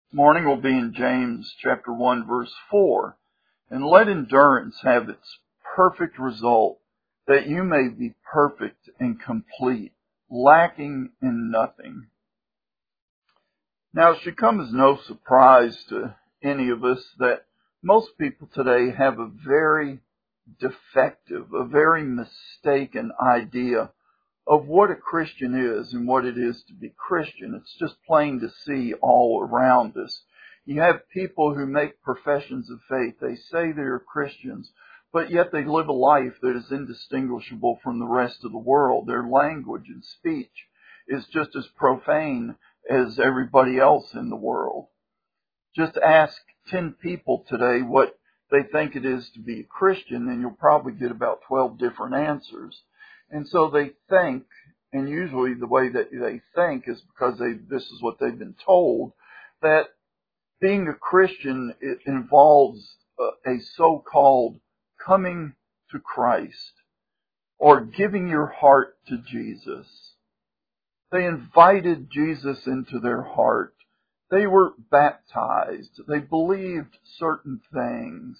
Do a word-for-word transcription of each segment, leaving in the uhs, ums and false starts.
Morning will be in James chapter one verse four. And let endurance have its perfect result, that you may be perfect and complete, lacking in nothing. Now it should come as no surprise to any of us that most people today have a very defective, a very mistaken idea of what a Christian is and what it is to be Christian. It's just plain to see all around us. You have people who make professions of faith. They say they're Christians, but yet they live a life that is indistinguishable from the rest of the world. Their language and speech is just as profane as everybody else in the world. Just ask ten people today what they think it is to be a Christian, and you'll probably get about twelve different answers. And so they think, and usually the way that they think is because they this is what they've been told, that being a Christian, it involves a, a so-called coming to Christ or giving your heart to Jesus. They invited Jesus into their heart. They were baptized. They believed certain things.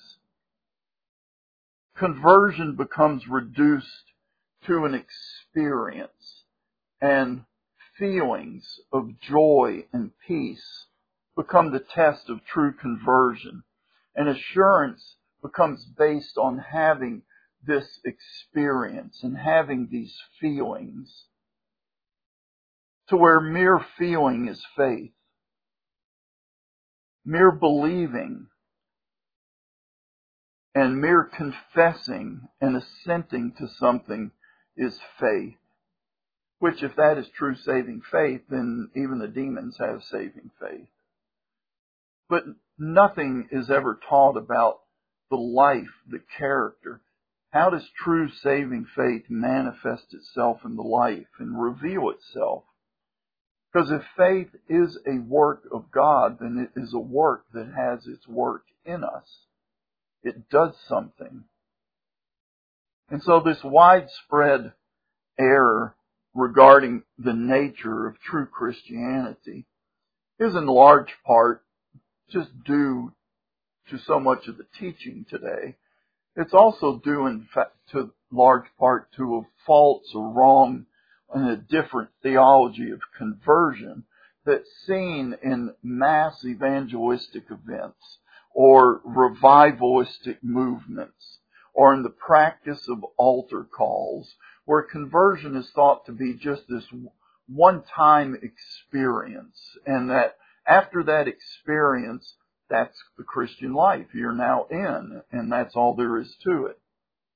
Conversion becomes reduced to an experience, and feelings of joy and peace become the test of true conversion. And assurance becomes based on having this experience and having these feelings, to where mere feeling is faith. Mere believing and mere confessing and assenting to something is faith. Which, if that is true saving faith, then even the demons have saving faith. But nothing is ever taught about the life, the character. How does true saving faith manifest itself in the life and reveal itself? Because if faith is a work of God, then it is a work that has its work in us. It does something. And so this widespread error regarding the nature of true Christianity is in large part just due to so much of the teaching today. It's also due in fact to large part to a false or wrong and a different theology of conversion that's seen in mass evangelistic events or revivalistic movements or in the practice of altar calls, where conversion is thought to be just this one-time experience, and that after that experience, that's the Christian life. You're now in, and that's all there is to it.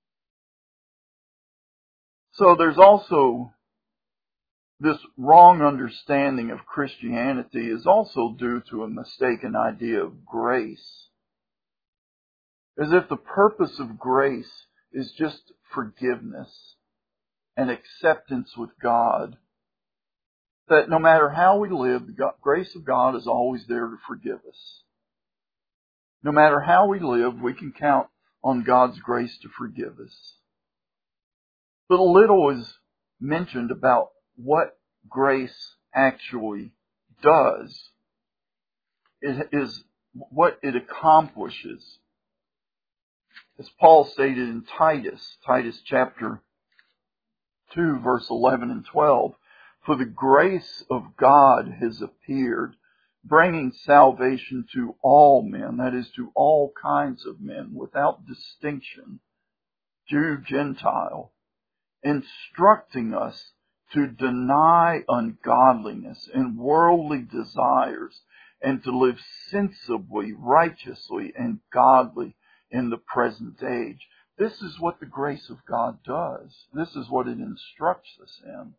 So there's also this wrong understanding of Christianity is also due to a mistaken idea of grace. As if the purpose of grace is just forgiveness and acceptance with God. That no matter how we live, the grace of God is always there to forgive us. No matter how we live, we can count on God's grace to forgive us. But little is mentioned about what grace actually does. It is what it accomplishes. As Paul stated in Titus, Titus chapter two, verse eleven and twelve, for the grace of God has appeared, bringing salvation to all men, that is, to all kinds of men, without distinction, Jew, Gentile, instructing us to deny ungodliness and worldly desires, and to live sensibly, righteously, and godly in the present age. This is what the grace of God does. This is what it instructs us in.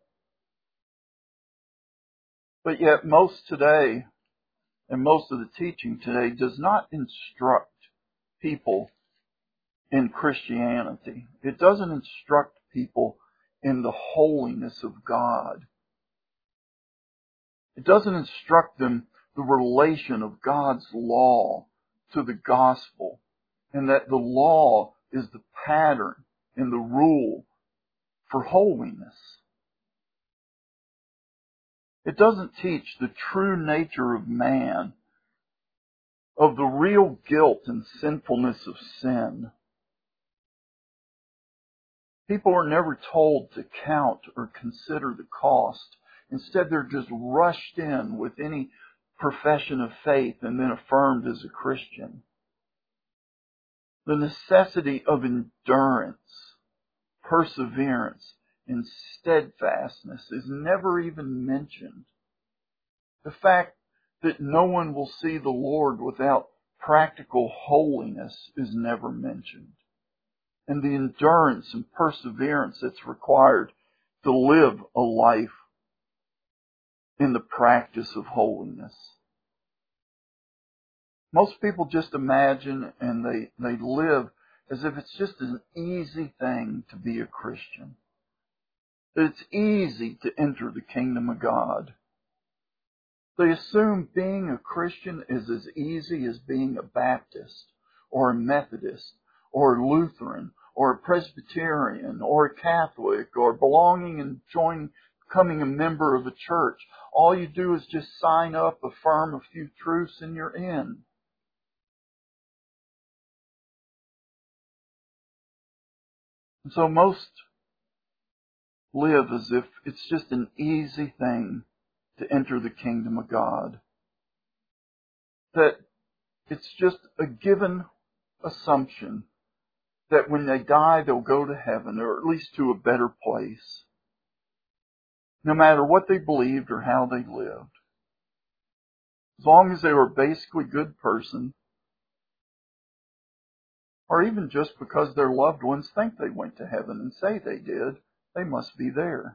But yet most today, and most of the teaching today, does not instruct people in Christianity. It doesn't instruct people in the holiness of God. It doesn't instruct them the relation of God's law to the gospel, and that the law is the pattern and the rule for holiness. It doesn't teach the true nature of man of the real guilt and sinfulness of sin. People are never told to count or consider the cost. Instead, they're just rushed in with any profession of faith and then affirmed as a Christian. The necessity of endurance, perseverance, and steadfastness is never even mentioned. The fact that no one will see the Lord without practical holiness is never mentioned. And the endurance and perseverance that's required to live a life in the practice of holiness. Most people just imagine and they, they live as if it's just an easy thing to be a Christian. That it's easy to enter the kingdom of God. They assume being a Christian is as easy as being a Baptist or a Methodist or a Lutheran or a Presbyterian or a Catholic or belonging and joining, becoming a member of a church. All you do is just sign up, affirm a few truths, and you're in. And so most live as if it's just an easy thing to enter the kingdom of God. That it's just a given assumption that when they die, they'll go to heaven, or at least to a better place. No matter what they believed or how they lived. As long as they were a basically good person, or even just because their loved ones think they went to heaven and say they did, they must be there.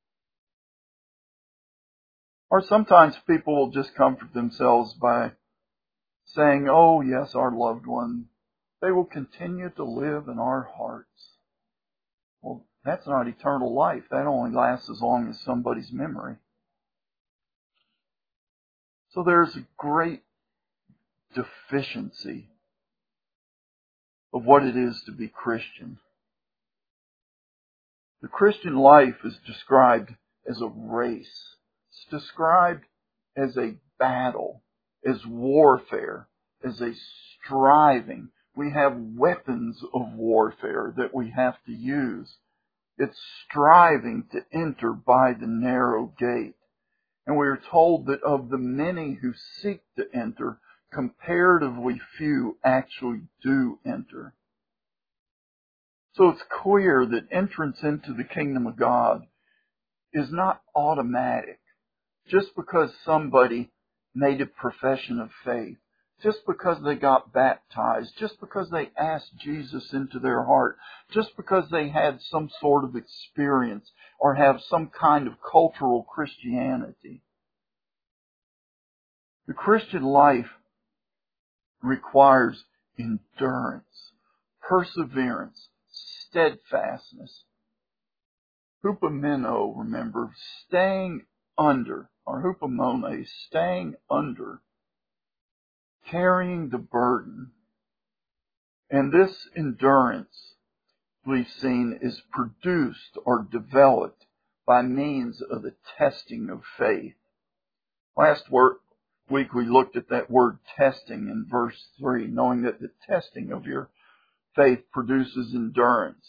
Or sometimes people will just comfort themselves by saying, oh yes, our loved one, they will continue to live in our hearts. Well, that's not eternal life. That only lasts as long as somebody's memory. So there's a great deficiency of what it is to be Christian. The Christian life is described as a race. It's described as a battle, as warfare, as a striving. We have weapons of warfare that we have to use. It's striving to enter by the narrow gate. And we are told that of the many who seek to enter, comparatively few actually do enter. So it's clear that entrance into the kingdom of God is not automatic. Just because somebody made a profession of faith, just because they got baptized, just because they asked Jesus into their heart, just because they had some sort of experience or have some kind of cultural Christianity. The Christian life requires endurance, perseverance, steadfastness. Hupomeno, remember, staying under, or hupomone, staying under, carrying the burden. And this endurance, we've seen, is produced or developed by means of the testing of faith. Last week we looked at that word testing in verse three, knowing that the testing of your faith produces endurance.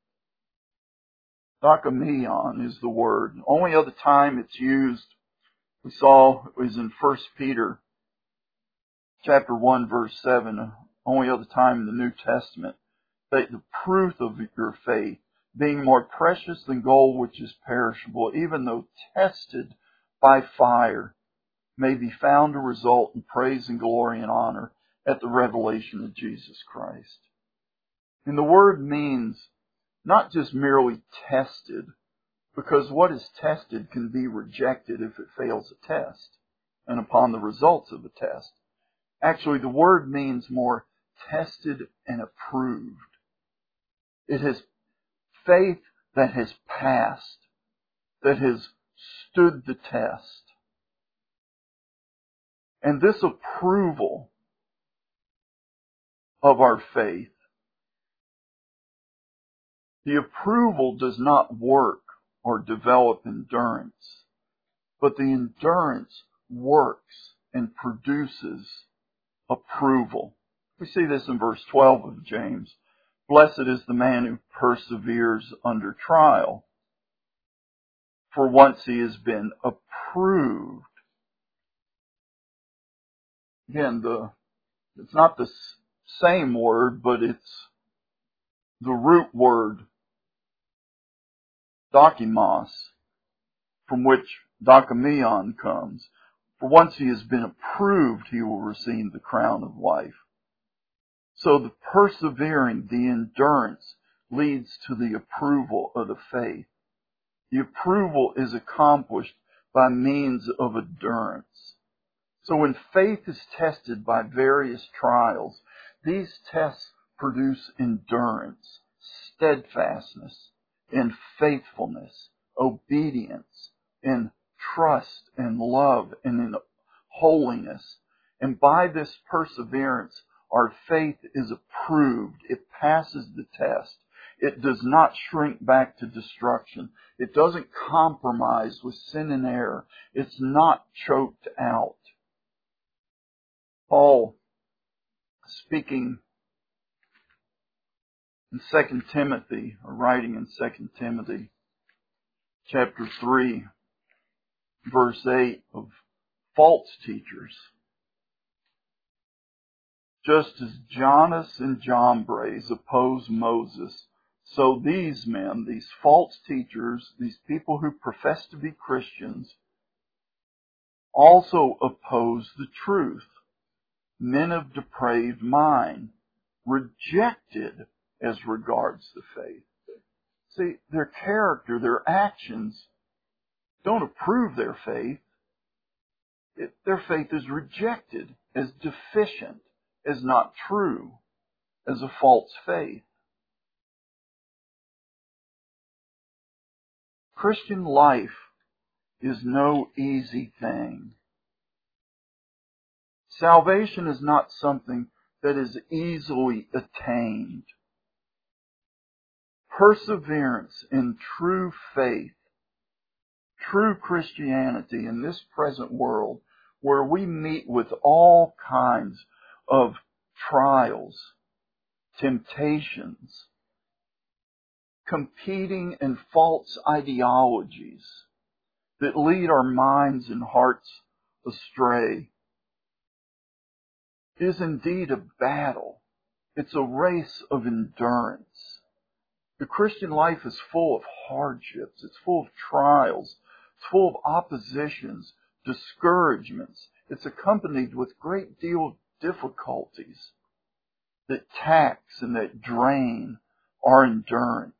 Dokomion is the word. Only other time it's used, we saw, was in First Peter chapter one, verse seven. Only other time in the New Testament. That the proof of your faith, being more precious than gold which is perishable, even though tested by fire, may be found to result in praise and glory and honor at the revelation of Jesus Christ. And the word means not just merely tested, because what is tested can be rejected if it fails a test, and upon the results of a test. Actually, the word means more tested and approved. It has faith that has passed, that has stood the test. And this approval of our faith, the approval does not work or develop endurance, but the endurance works and produces approval. We see this in verse twelve of James. Blessed is the man who perseveres under trial, for once he has been approved. Again, the it's not the same word, but it's the root word, dokimos, from which dokimeon comes. For once he has been approved, he will receive the crown of life. So the persevering, the endurance, leads to the approval of the faith. The approval is accomplished by means of endurance. So when faith is tested by various trials, these tests produce endurance, steadfastness, and faithfulness, obedience, and trust, and love, and in holiness. And by this perseverance, our faith is approved. It passes the test. It does not shrink back to destruction. It doesn't compromise with sin and error. It's not choked out. Paul, speaking in Second Timothy, or writing in Second Timothy, chapter three, verse eight, of false teachers. Just as Jannes and Jambres opposed Moses, so these men, these false teachers, these people who profess to be Christians, also oppose the truth. Men of depraved mind, rejected as regards the faith. See, their character, their actions don't approve their faith. It, their faith is rejected as deficient, as not true, as a false faith. Christian life is no easy thing. Salvation is not something that is easily attained. Perseverance in true faith, true Christianity in this present world, where we meet with all kinds of trials, temptations, competing and false ideologies that lead our minds and hearts astray, is indeed a battle. It's a race of endurance. The Christian life is full of hardships. It's full of trials. It's full of oppositions, discouragements. It's accompanied with a great deal of difficulties that tax and that drain our endurance.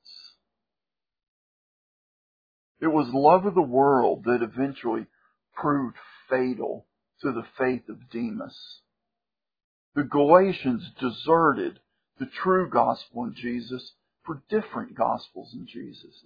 It was love of the world that eventually proved fatal to the faith of Demas. The Galatians deserted the true gospel in Jesus for different gospels in Jesus.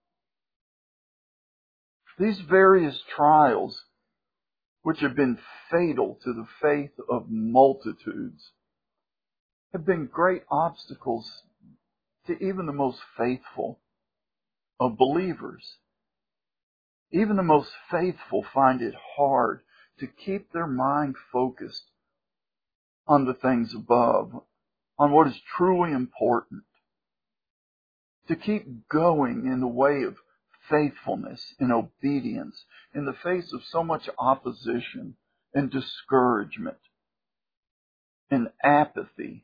These various trials, which have been fatal to the faith of multitudes, have been great obstacles to even the most faithful of believers. Even the most faithful find it hard to keep their mind focused on the things above, on what is truly important. To keep going in the way of faithfulness and obedience in the face of so much opposition and discouragement and apathy.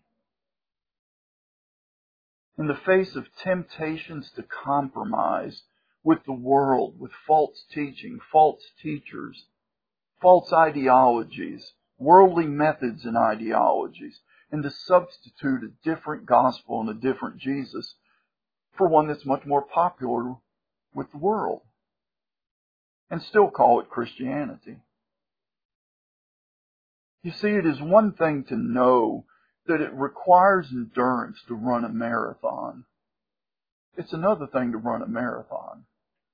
In the face of temptations to compromise with the world, with false teaching, false teachers, false ideologies, worldly methods and ideologies, and to substitute a different gospel and a different Jesus for one that's much more popular with the world, and still call it Christianity. You see, it is one thing to know that it requires endurance to run a marathon. It's another thing to run a marathon.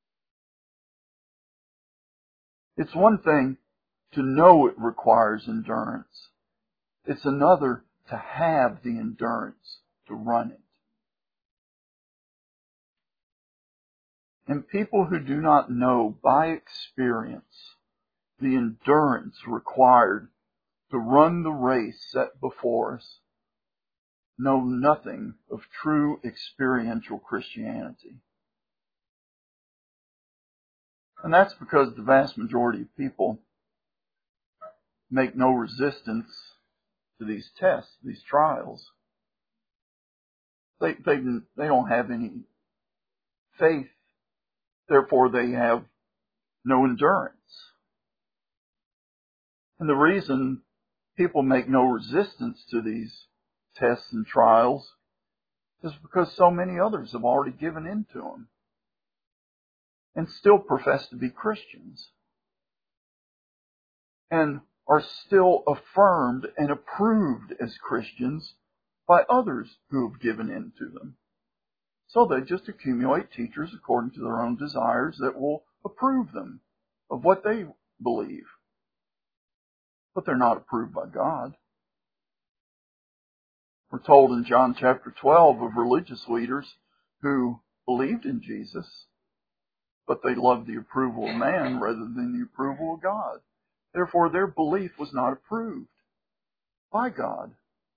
It's one thing to know it requires endurance. It's another to have the endurance to run it. And people who do not know by experience the endurance required to run the race set before us know nothing of true experiential Christianity. And that's because the vast majority of people make no resistance to these tests, these trials. They, they, they don't have any faith, therefore they have no endurance. And the reason people make no resistance to these tests and trials is because so many others have already given in to them and still profess to be Christians and are still affirmed and approved as Christians by others who have given in to them. So they just accumulate teachers according to their own desires that will approve them of what they believe. But they're not approved by God. We're told in John chapter twelve of religious leaders who believed in Jesus, but they loved the approval of man rather than the approval of God. Therefore, their belief was not approved by God.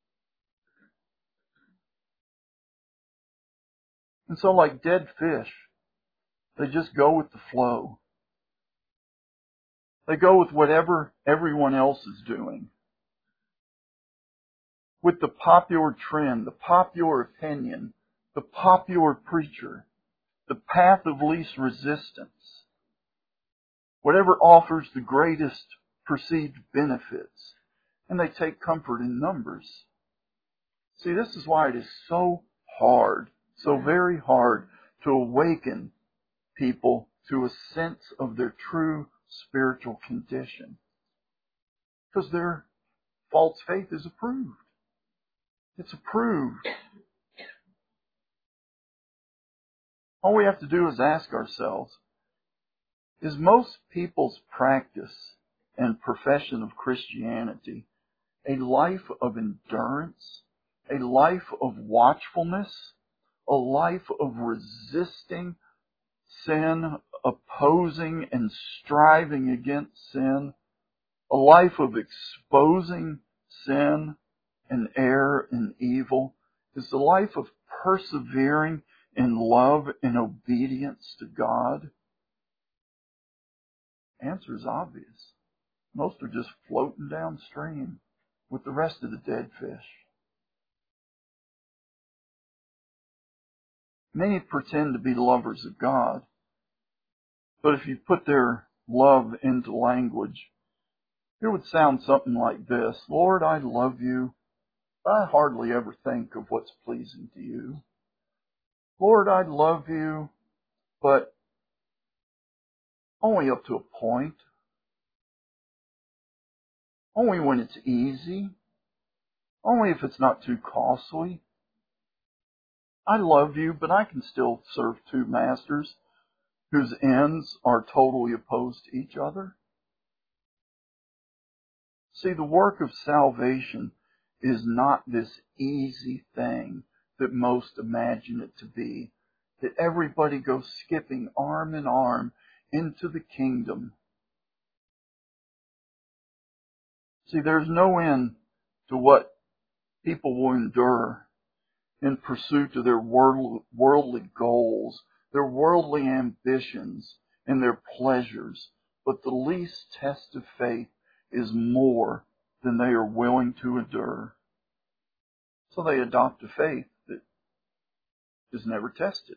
And so, like dead fish, they just go with the flow. They go with whatever everyone else is doing. With the popular trend, the popular opinion, the popular preacher, the path of least resistance. Whatever offers the greatest perceived benefits. And they take comfort in numbers. See, this is why it is so hard, so very hard to awaken people to a sense of their true spiritual condition. Because their false faith is approved. It's approved. All we have to do is ask ourselves, is most people's practice and profession of Christianity a life of endurance, a life of watchfulness, a life of resisting sin, opposing and striving against sin, a life of exposing sin and error and evil? Is the life of persevering in love and obedience to God? Answer is obvious. Most are just floating downstream with the rest of the dead fish. Many pretend to be lovers of God, but if you put their love into language, it would sound something like this: Lord, I love you, but I hardly ever think of what's pleasing to you. Lord, I love you, but only up to a point. Only when it's easy. Only if it's not too costly. I love you, but I can still serve two masters whose ends are totally opposed to each other. See, the work of salvation is not this easy thing that most imagine it to be, that everybody goes skipping arm in arm into the kingdom. See, there's no end to what people will endure in pursuit of their worldly goals, their worldly ambitions, and their pleasures. But the least test of faith is more than they are willing to endure. So they adopt a faith that is never tested.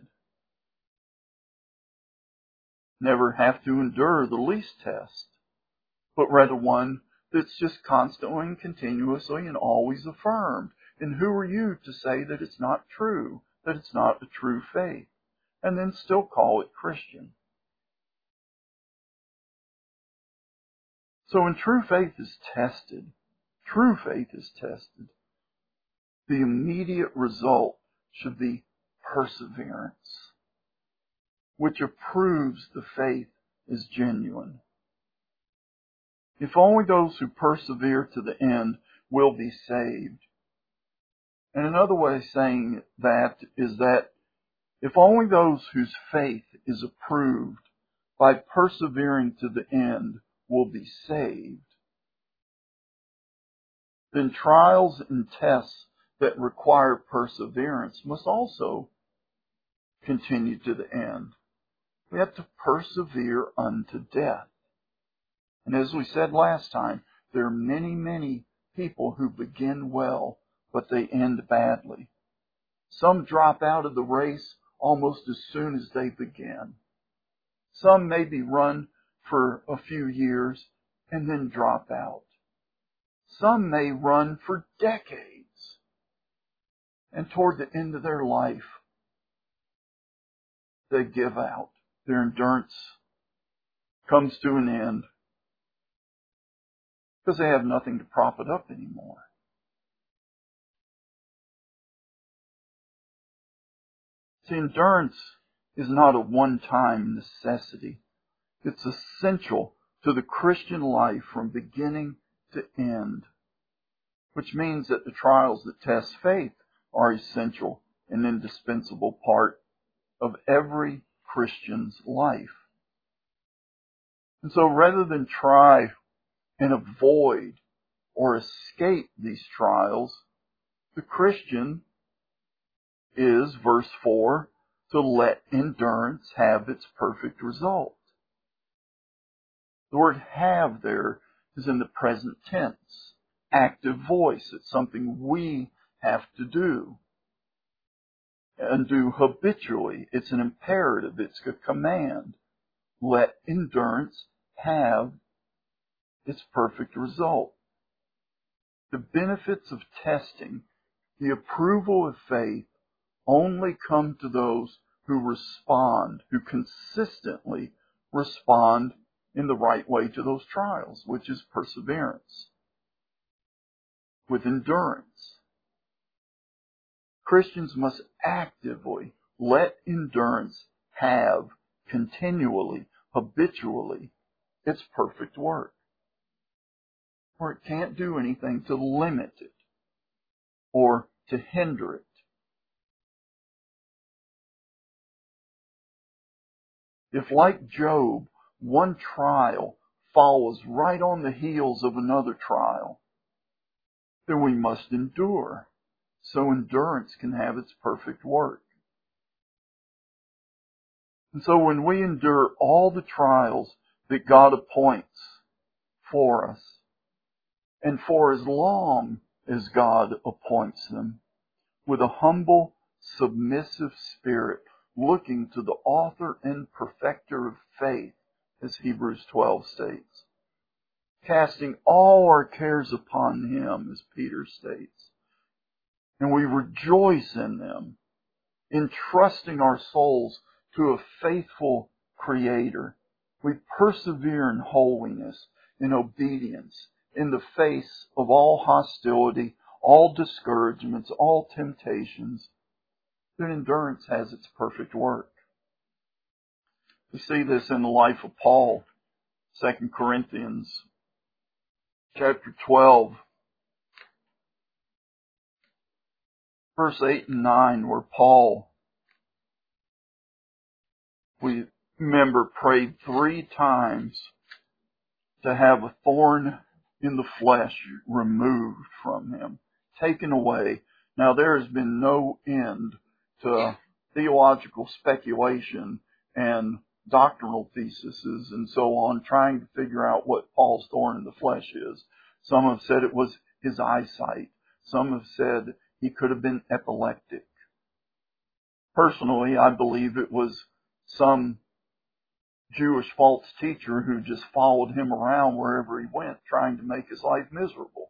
Never have to endure the least test, but rather one that's just constantly and continuously and always affirmed. And who are you to say that it's not true, that it's not a true faith, and then still call it Christian? So when true faith is tested, true faith is tested, the immediate result should be perseverance, which approves the faith is genuine. If only those who persevere to the end will be saved. And another way of saying that is that if only those whose faith is approved by persevering to the end will be saved, then trials and tests that require perseverance must also continue to the end. We have to persevere unto death. And as we said last time, there are many, many people who begin well, but they end badly. Some drop out of the race almost as soon as they begin. Some maybe run for a few years and then drop out. Some may run for decades. And toward the end of their life, they give out. Their endurance comes to an end because they have nothing to prop it up anymore. See, endurance is not a one-time necessity. It's essential to the Christian life from beginning to end, which means that the trials that test faith are essential and indispensable part of every Christian's life. And so rather than try and avoid or escape these trials, the Christian is, verse four, to let endurance have its perfect result. The word have there is in the present tense, active voice. It's something we have to do and do habitually. It's an imperative. It's a command. Let endurance have its perfect result. The benefits of testing, the approval of faith, only come to those who respond, who consistently respond in the right way to those trials, which is perseverance with endurance. Christians must actively let endurance have continually, habitually, its perfect work. Or it can't do anything to limit it or to hinder it. If, like Job, one trial follows right on the heels of another trial, then we must endure, so endurance can have its perfect work. And so when we endure all the trials that God appoints for us, and for as long as God appoints them, with a humble, submissive spirit, looking to the author and perfecter of faith, as Hebrews twelve states, casting all our cares upon Him, as Peter states, and we rejoice in them, entrusting our souls to a faithful Creator. We persevere in holiness, in obedience, in the face of all hostility, all discouragements, all temptations. Then endurance has its perfect work. We see this in the life of Paul, Second Corinthians chapter twelve, verse eight and nine, where Paul, we remember, prayed three times to have a thorn in the flesh removed from him, taken away. Now there has been no end to theological speculation and doctrinal theses and so on, trying to figure out what Paul's thorn in the flesh is. Some have said it was his eyesight. Some have said he could have been epileptic. Personally, I believe it was some Jewish false teacher who just followed him around wherever he went, trying to make his life miserable.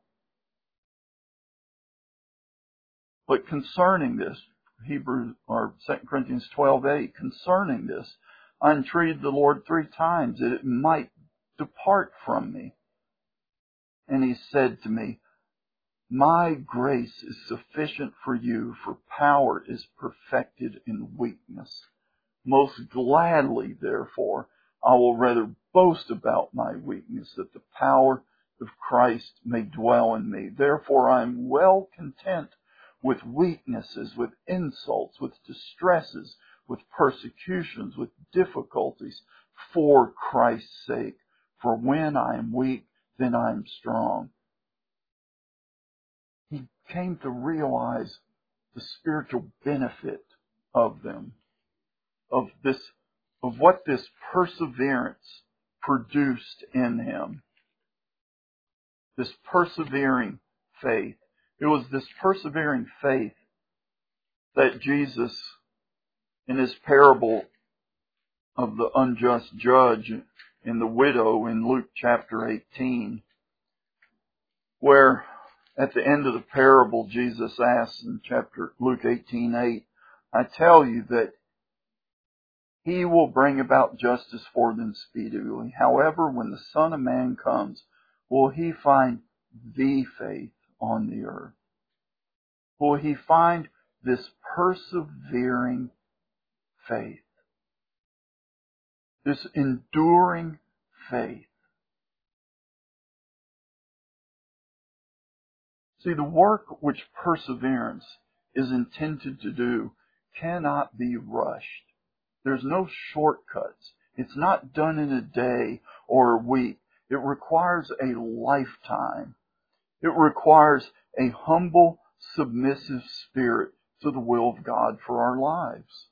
But concerning this, Hebrews or Second Corinthians twelve eight, concerning this, I entreated the Lord three times that it might depart from me. And He said to me, my grace is sufficient for you, for power is perfected in weakness. Most gladly, therefore, I will rather boast about my weakness, that the power of Christ may dwell in me. Therefore, I am well content with weaknesses, with insults, with distresses, with persecutions, with difficulties, for Christ's sake. For when I am weak, then I am strong. he came to realize the spiritual benefit of them, of this, of what this perseverance produced in him. This persevering faith. It was this persevering faith that Jesus, in his parable of the unjust judge and the widow in Luke chapter eighteen, where at the end of the parable Jesus asks in chapter Luke eighteen eight, I tell you that he will bring about justice for them speedily. However, when the Son of Man comes, will he find the faith on the earth? Will he find this persevering faith? This enduring faith? See, the work which perseverance is intended to do cannot be rushed. There's no shortcuts. It's not done in a day or a week. It requires a lifetime. It requires a humble, submissive spirit to the will of God for our lives.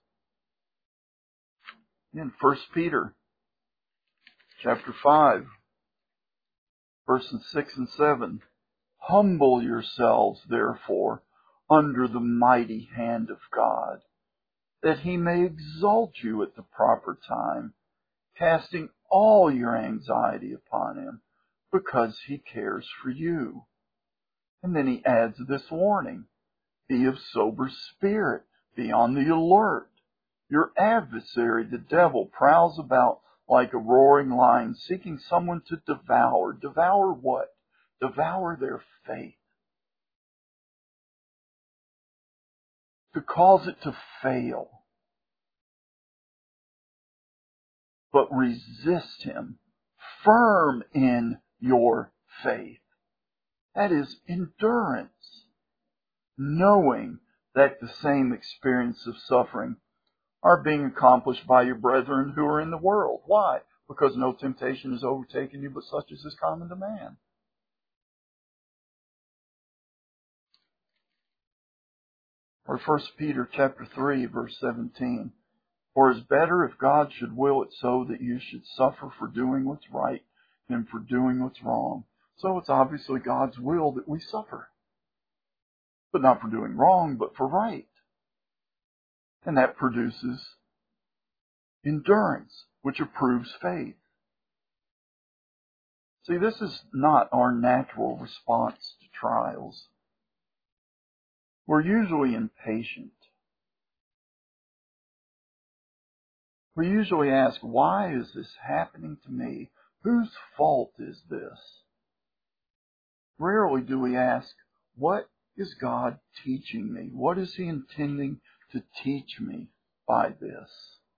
In First Peter chapter five, verses six and seven, humble yourselves, therefore, under the mighty hand of God, that he may exalt you at the proper time, casting all your anxiety upon him, because he cares for you. And then he adds this warning, be of sober spirit, be on the alert. Your adversary, the devil, prowls about like a roaring lion, seeking someone to devour. Devour what? Devour their faith. To cause it to fail. But resist him, firm in your faith. That is endurance. Knowing that the same experience of suffering are being accomplished by your brethren who are in the world. Why? Because no temptation has overtaken you but such as is common to man. Or First Peter chapter three, verse seventeen. For it is better if God should will it so that you should suffer for doing what's right than for doing what's wrong. So it's obviously God's will that we suffer. But not for doing wrong, but for right. And that produces endurance, which approves faith. See, this is not our natural response to trials. We're usually impatient. We usually ask, why is this happening to me? Whose fault is this? Rarely do we ask, what is God teaching me? What is he intending to teach me by this?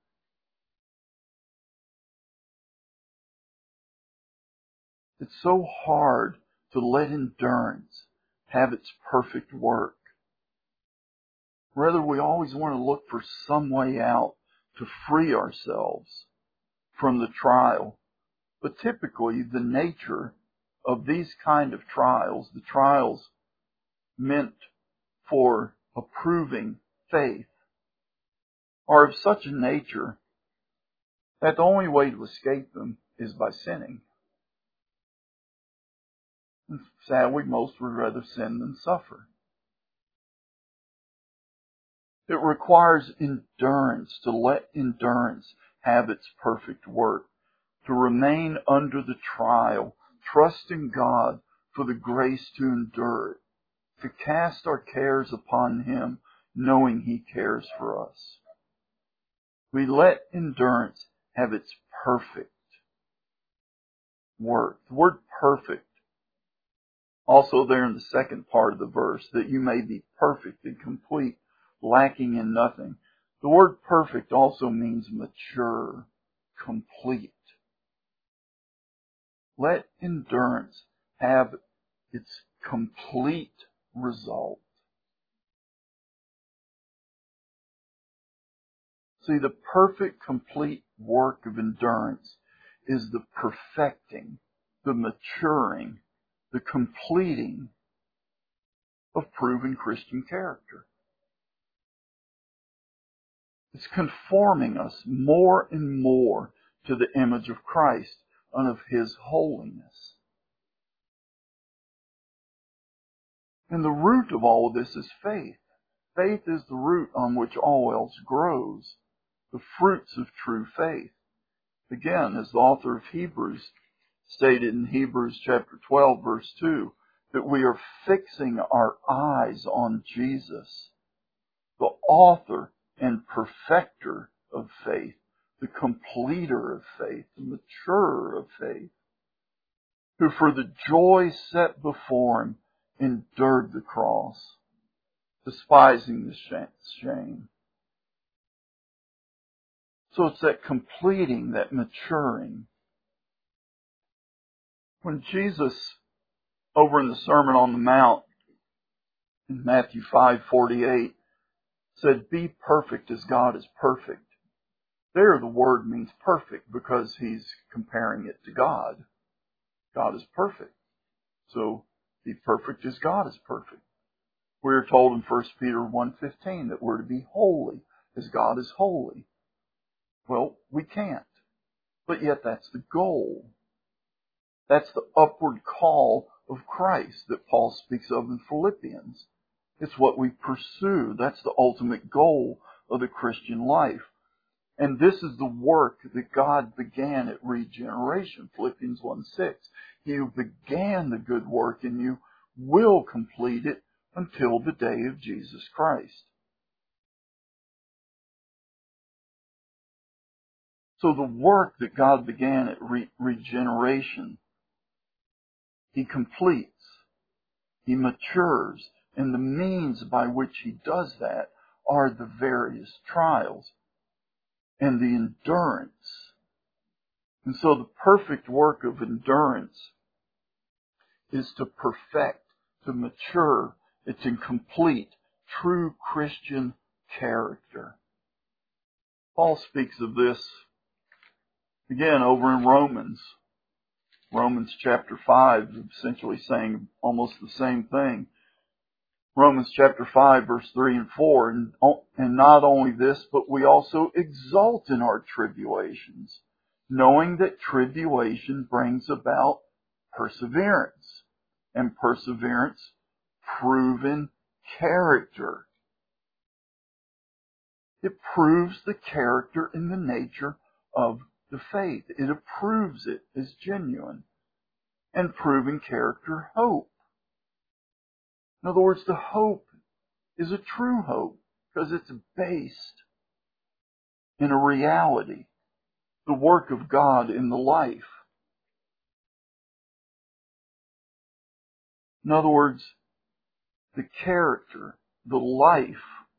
It's so hard to let endurance have its perfect work. Rather, we always want to look for some way out to free ourselves from the trial. But typically, the nature of these kind of trials, the trials meant for approving faith, are of such a nature that the only way to escape them is by sinning. And sadly, most would rather sin than suffer. It requires endurance to let endurance have its perfect work, to remain under the trial, trusting God for the grace to endure it, to cast our cares upon him, knowing he cares for us. We let endurance have its perfect work. The word perfect, also there in the second part of the verse, that you may be perfect and complete, lacking in nothing. The word perfect also means mature, complete. Let endurance have its complete result. See, the perfect, complete work of endurance is the perfecting, the maturing, the completing of proven Christian character. It's conforming us more and more to the image of Christ and of His holiness. And the root of all of this is faith. Faith is the root on which all else grows, the fruits of true faith. Again, as the author of Hebrews stated in Hebrews chapter twelve, verse two, that we are fixing our eyes on Jesus, the author and perfecter of faith, the completer of faith, the maturer of faith, who for the joy set before Him endured the cross, despising the shame. So it's that completing, that maturing. When Jesus, over in the Sermon on the Mount, in Matthew five forty-eight, said, "Be perfect as God is perfect," there the word means perfect because He's comparing it to God. God is perfect. So, be perfect as God is perfect. We are told in First Peter one fifteen that we're to be holy as God is holy. Well, we can't. But yet that's the goal. That's the upward call of Christ that Paul speaks of in Philippians. It's what we pursue. That's the ultimate goal of the Christian life. And this is the work that God began at regeneration. Philippians one six. He who began the good work in you will complete it until the day of Jesus Christ. So the work that God began at re- regeneration, He completes, He matures, and the means by which He does that are the various trials and the endurance. And so the perfect work of endurance is to perfect, to mature, it's to complete true Christian character. Paul speaks of this again over in Romans. Romans chapter five, essentially saying almost the same thing. Romans chapter five, verse three and four. And, and not only this, but we also exult in our tribulations, knowing that tribulation brings about perseverance, and perseverance, proven character. It proves the character and the nature of the faith. It approves it as genuine. And proven character, hope. In other words, the hope is a true hope because it's based in a reality, the work of God in the life. In other words, the character, the life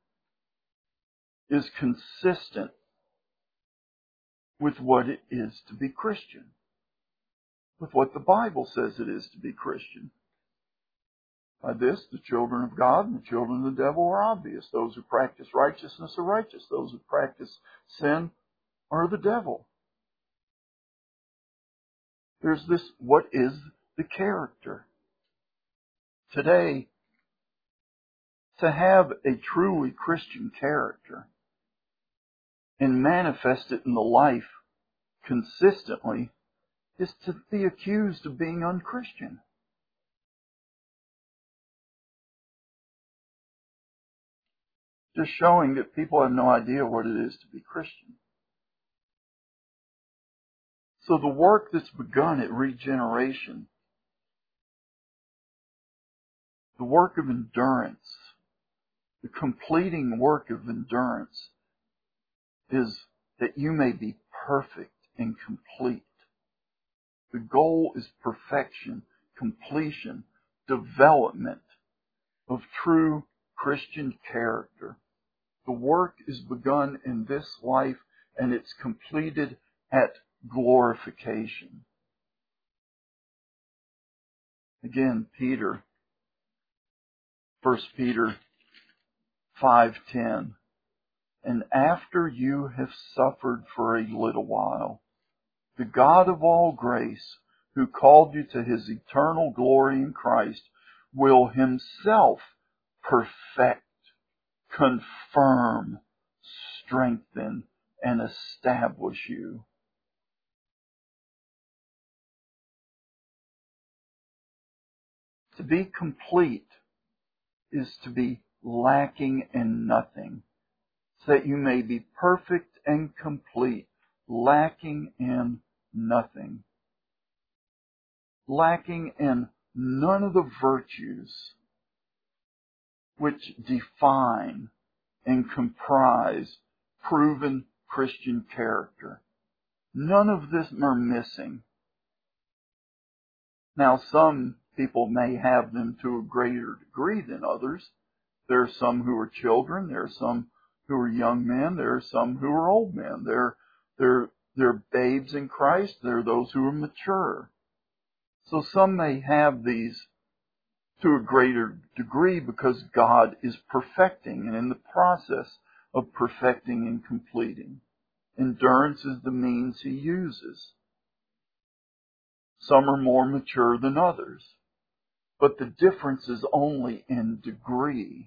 is consistent with what it is to be Christian, with what the Bible says it is to be Christian. By this, the children of God and the children of the devil are obvious. Those who practice righteousness are righteous. Those who practice sin are the devil. There's this, what is the character? Today, to have a truly Christian character and manifest it in the life consistently is to be accused of being unchristian. Just showing that people have no idea what it is to be Christian. So the work that's begun at regeneration, the work of endurance, the completing work of endurance, is that you may be perfect and complete. The goal is perfection, completion, development of true Christian character. The work is begun in this life and it's completed at glorification. Again, Peter, First Peter five ten. And after you have suffered for a little while, the God of all grace, who called you to His eternal glory in Christ, will Himself perfect, confirm, strengthen, and establish you. To be complete is to be lacking in nothing, so that you may be perfect and complete, lacking in nothing. Lacking in none of the virtues which define and comprise proven Christian character. None of them are missing. Now, some people may have them to a greater degree than others. There are some who are children. There are some who are young men. There are some who are old men. There, there, there are babes in Christ. There are those who are mature. So some may have these to a greater degree because God is perfecting and in the process of perfecting and completing. Endurance is the means He uses. Some are more mature than others, but the difference is only in degree.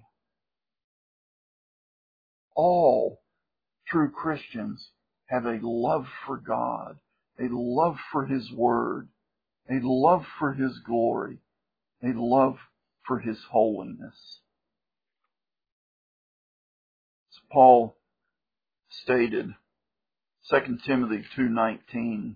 All true Christians have a love for God, a love for His Word, a love for His glory, a love for His holiness. As Paul stated, Second Timothy two nineteen,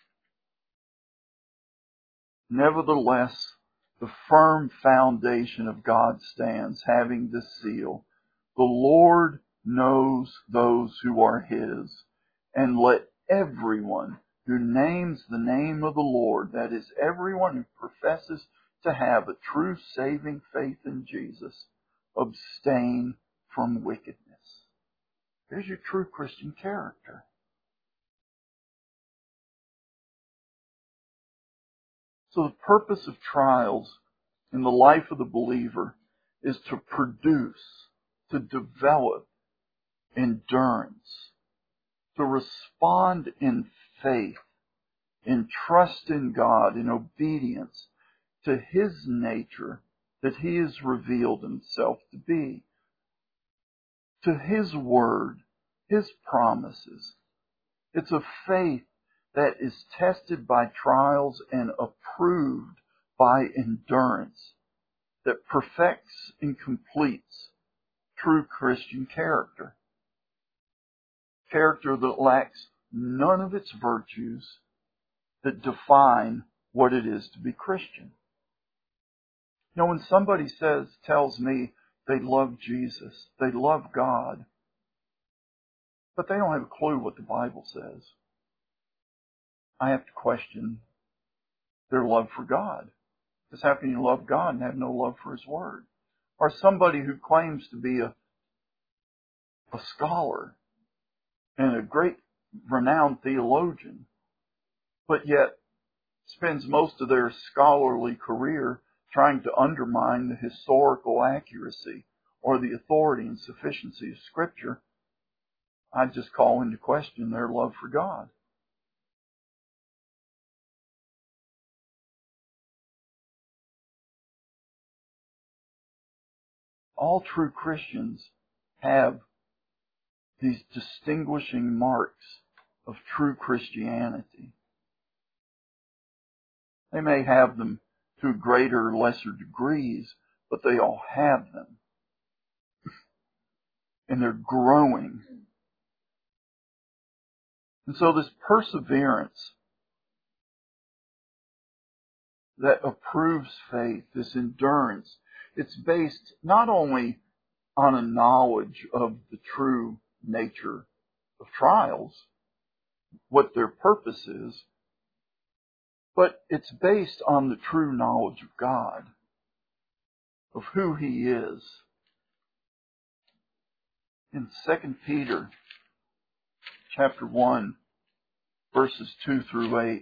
nevertheless, the firm foundation of God stands, having this seal, the Lord knows those who are His, and let everyone who names the name of the Lord, that is, everyone who professes to have a true saving faith in Jesus, abstain from wickedness. There's your true Christian character. So the purpose of trials in the life of the believer is to produce, to develop endurance, to respond in faith, in trust in God, in obedience to His nature that He has revealed Himself to be, to His Word, His promises. It's a faith that is tested by trials and approved by endurance that perfects and completes true Christian character. Character that lacks none of its virtues that define what it is to be Christian. You know, when somebody says, tells me they love Jesus, they love God, but they don't have a clue what the Bible says, I have to question their love for God. Because how can you love God and have no love for His Word? Or somebody who claims to be a, a scholar and a great renowned theologian, but yet spends most of their scholarly career trying to undermine the historical accuracy or the authority and sufficiency of Scripture, I just call into question their love for God. All true Christians have these distinguishing marks of true Christianity. They may have them to greater or lesser degrees, but they all have them. And they're growing. And so this perseverance that approves faith, this endurance, it's based not only on a knowledge of the true nature of trials, what their purpose is, but it's based on the true knowledge of God, of who He is. In Second Peter chapter one, verses two through eight,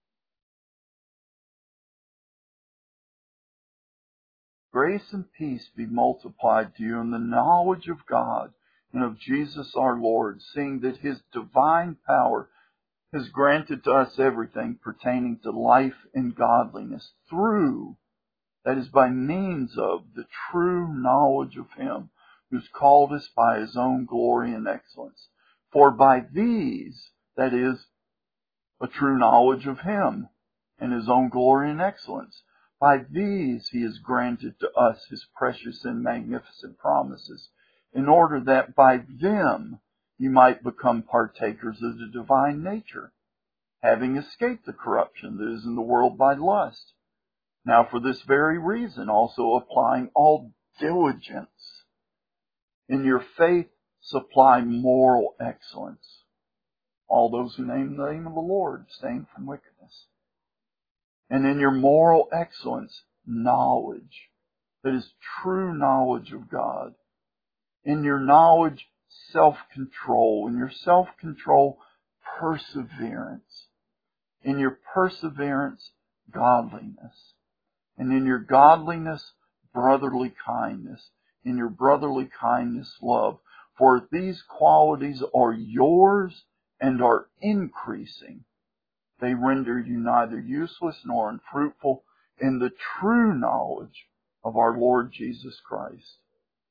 grace and peace be multiplied to you in the knowledge of God and of Jesus our Lord, seeing that His divine power has granted to us everything pertaining to life and godliness through That is, by means of the true knowledge of Him who's called us by His own glory and excellence. For by these, that is, a true knowledge of Him and His own glory and excellence, by these He has granted to us His precious and magnificent promises, in order that by them you might become partakers of the divine nature, having escaped the corruption that is in the world by lust. Now for this very reason, also applying all diligence, in your faith supply moral excellence. All those who name the name of the Lord abstain from wickedness. And in your moral excellence, knowledge, that is true knowledge of God. In your knowledge, self-control. In your self-control, perseverance. In your perseverance, godliness. And in your godliness, brotherly kindness. In your brotherly kindness, love. For if these qualities are yours and are increasing, they render you neither useless nor unfruitful in the true knowledge of our Lord Jesus Christ.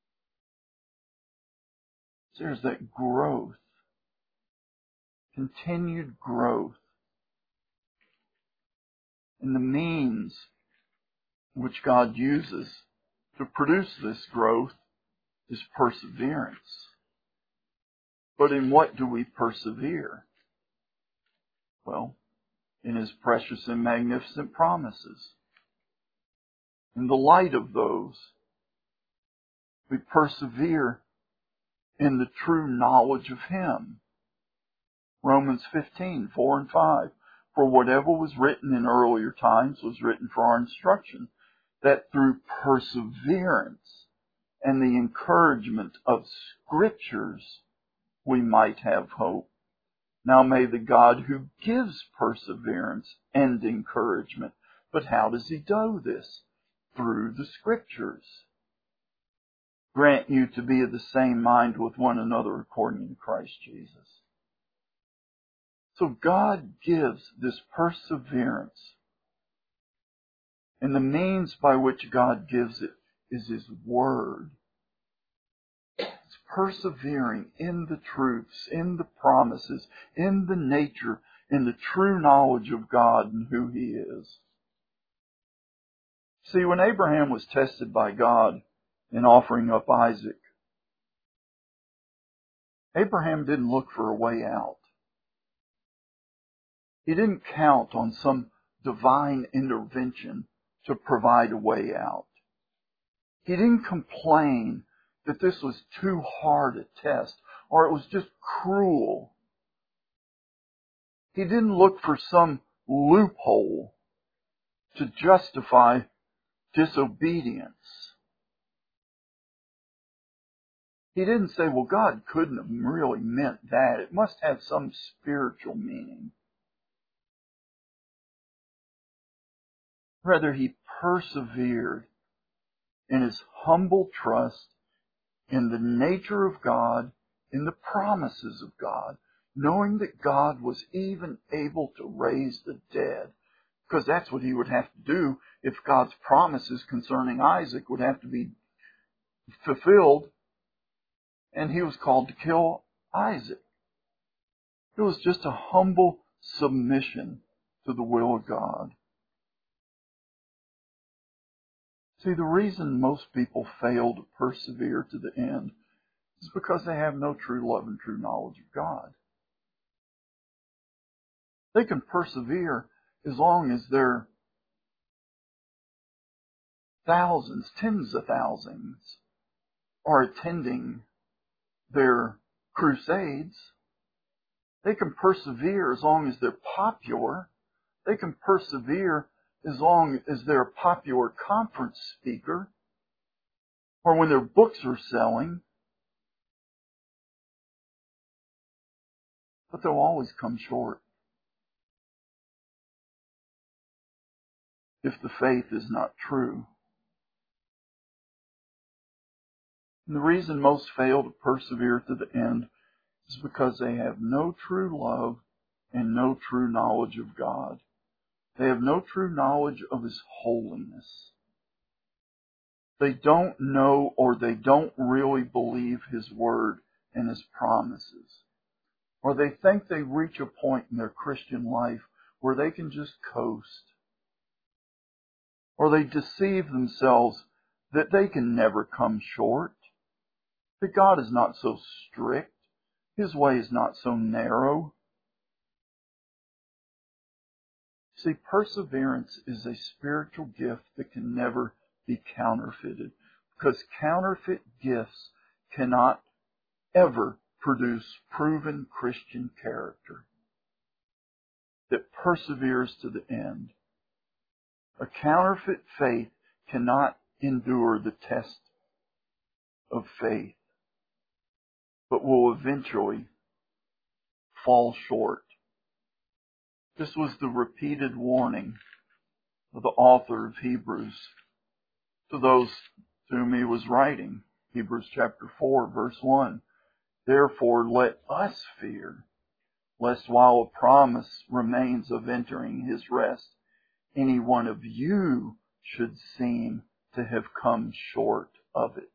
So there's that growth, continued growth, and the means which God uses to produce this growth is perseverance. But in what do we persevere? Well, in His precious and magnificent promises. In the light of those, we persevere in the true knowledge of Him. Romans fifteen, four and five. For whatever was written in earlier times was written for our instruction, that through perseverance and the encouragement of Scriptures we might have hope. Now may the God who gives perseverance and encouragement. But how does He do this? Through the Scriptures. Grant you to be of the same mind with one another according to Christ Jesus. So God gives this perseverance. And the means by which God gives it is His Word. It's persevering in the truths, in the promises, in the nature, in the true knowledge of God and who He is. See, when Abraham was tested by God in offering up Isaac, Abraham didn't look for a way out. He didn't count on some divine intervention to provide a way out. He didn't complain that this was too hard a test or it was just cruel. He didn't look for some loophole to justify disobedience. He didn't say, well, God couldn't have really meant that. It must have some spiritual meaning. Rather, he persevered in his humble trust in the nature of God, in the promises of God, knowing that God was even able to raise the dead. Because that's what he would have to do if God's promises concerning Isaac would have to be fulfilled, and he was called to kill Isaac. It was just a humble submission to the will of God. See, the reason most people fail to persevere to the end is because they have no true love and true knowledge of God. They can persevere as long as they're thousands, tens of thousands are attending their crusades. They can persevere as long as they're popular. They can persevere as long as they're a popular conference speaker or when their books are selling. But they'll always come short if the faith is not true. And the reason most fail to persevere to the end is because they have no true love and no true knowledge of God. They have no true knowledge of His holiness. They don't know or they don't really believe His Word and His promises. Or they think they reach a point in their Christian life where they can just coast. Or they deceive themselves that they can never come short. That God is not so strict. His way is not so narrow. See, perseverance is a spiritual gift that can never be counterfeited, because counterfeit gifts cannot ever produce proven Christian character that perseveres to the end. A counterfeit faith cannot endure the test of faith, but will eventually fall short. This was the repeated warning of the author of Hebrews to those to whom he was writing. Hebrews chapter four, verse one. Therefore let us fear, lest while a promise remains of entering His rest, any one of you should seem to have come short of it.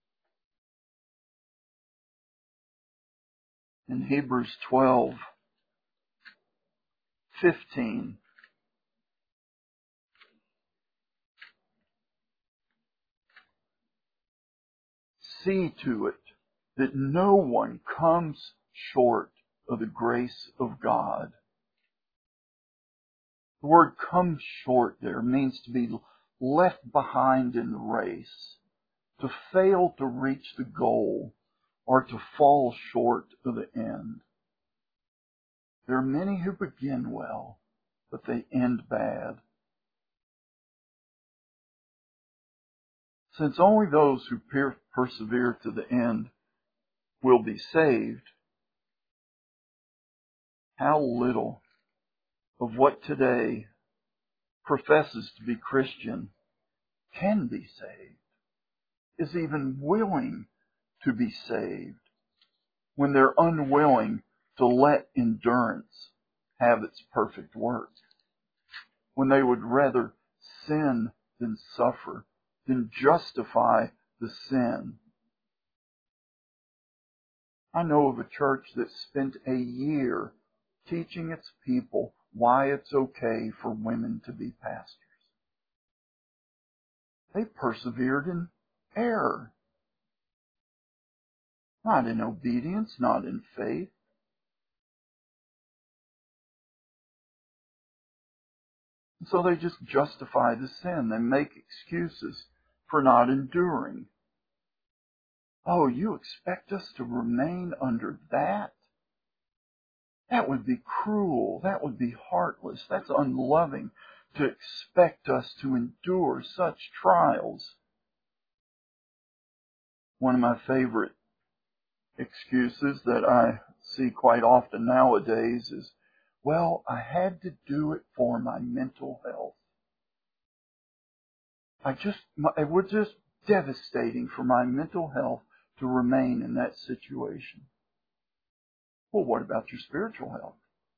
In Hebrews twelve, fifteen, see to it that no one comes short of the grace of God. The word "come short" there means to be left behind in the race, to fail to reach the goal, or to fall short of the end. There are many who begin well, but they end bad. Since only those who per- persevere to the end will be saved, how little of what today professes to be Christian can be saved, is even willing to be saved, when they're unwilling to let endurance have its perfect work, when they would rather sin than suffer, than justify the sin. I know of a church that spent a year teaching its people why it's okay for women to be pastors. They persevered in error, not in obedience, not in faith. And so they just justify the sin. They make excuses for not enduring. Oh, you expect us to remain under that? That would be cruel. That would be heartless. That's unloving to expect us to endure such trials. One of my favorite excuses that I see quite often nowadays is, well, I had to do it for my mental health. I just, it was just devastating for my mental health to remain in that situation. Well, what about your spiritual health?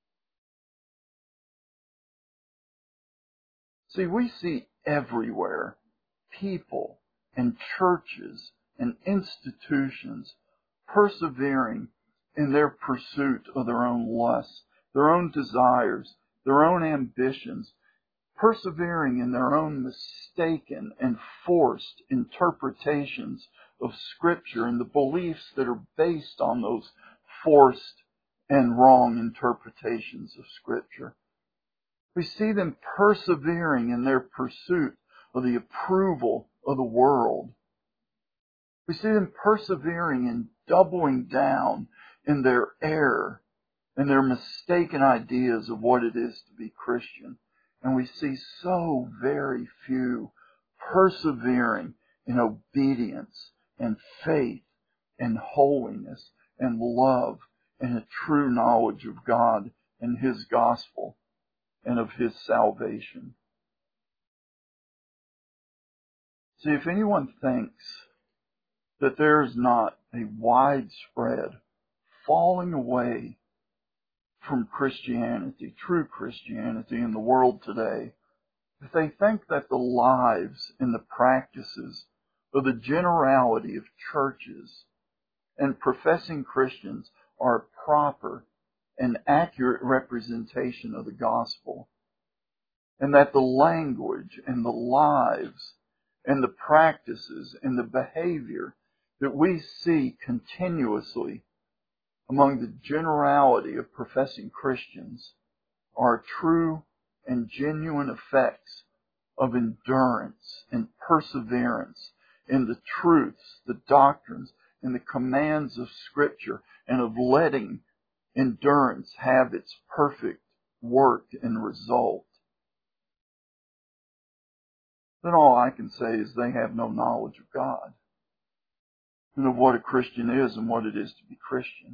See, we see everywhere people and churches and institutions persevering in their pursuit of their own lusts, their own desires, their own ambitions, persevering in their own mistaken and forced interpretations of Scripture and the beliefs that are based on those forced and wrong interpretations of Scripture. We see them persevering in their pursuit of the approval of the world. We see them persevering in doubling down in their error and their mistaken ideas of what it is to be Christian. And we see so very few persevering in obedience and faith and holiness and love and a true knowledge of God and His gospel and of His salvation. See, if anyone thinks that there is not a widespread falling away from Christianity, true Christianity in the world today, if they think that the lives and the practices of the generality of churches and professing Christians are a proper and accurate representation of the gospel, and that the language and the lives and the practices and the behavior that we see continuously among the generality of professing Christians are true and genuine effects of endurance and perseverance in the truths, the doctrines, and the commands of Scripture, and of letting endurance have its perfect work and result. Then all I can say is they have no knowledge of God and of what a Christian is and what it is to be Christian.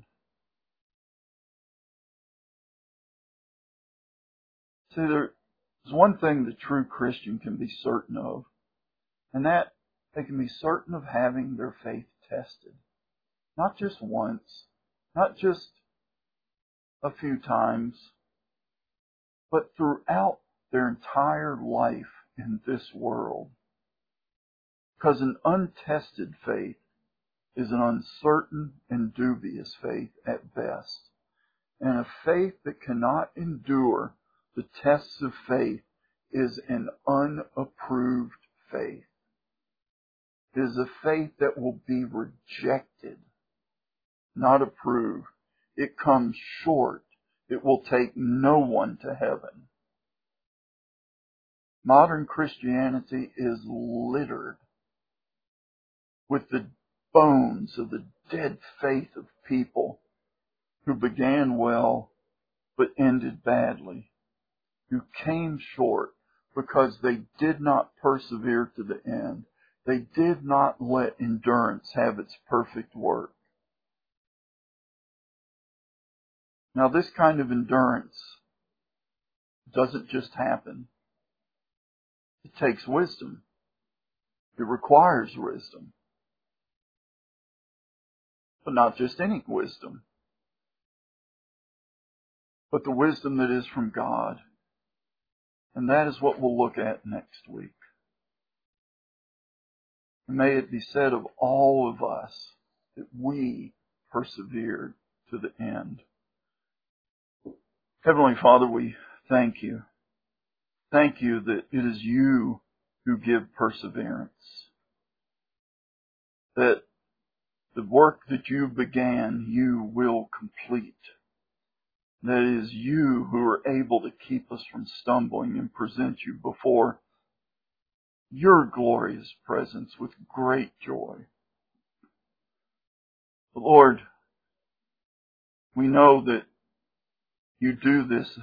See, there's one thing the true Christian can be certain of, and that they can be certain of having their faith tested. Not just once, not just a few times, but throughout their entire life in this world. Because an untested faith is an uncertain and dubious faith at best. And a faith that cannot endure the tests of faith is an unapproved faith. It is a faith that will be rejected, not approved. It comes short. It will take no one to heaven. Modern Christianity is littered with the bones of the dead faith of people who began well but ended badly, who came short because they did not persevere to the end. They did not let endurance have its perfect work. Now, this kind of endurance doesn't just happen. It takes wisdom. It requires wisdom. But not just any wisdom, but the wisdom that is from God. And that is what we'll look at next week. And may it be said of all of us that we persevered to the end. Heavenly Father, we thank you. Thank you that it is you who give perseverance. That the work that you began, you will complete. That it is you who are able to keep us from stumbling and present you before your glorious presence with great joy. Lord, we know that you do this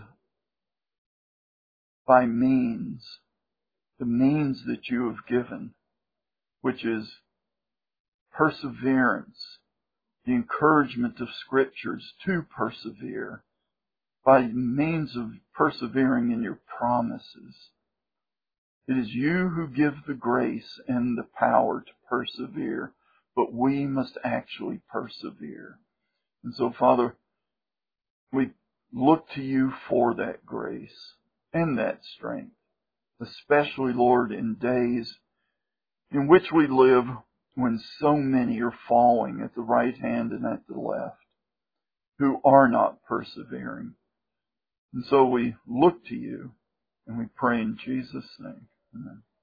by means, the means that you have given, which is perseverance, the encouragement of Scriptures to persevere, by means of persevering in your promises. It is you who give the grace and the power to persevere, but we must actually persevere. And so, Father, we look to you for that grace and that strength, especially, Lord, in days in which we live when so many are falling at the right hand and at the left, who are not persevering. And so we look to you and we pray in Jesus' name. Amen.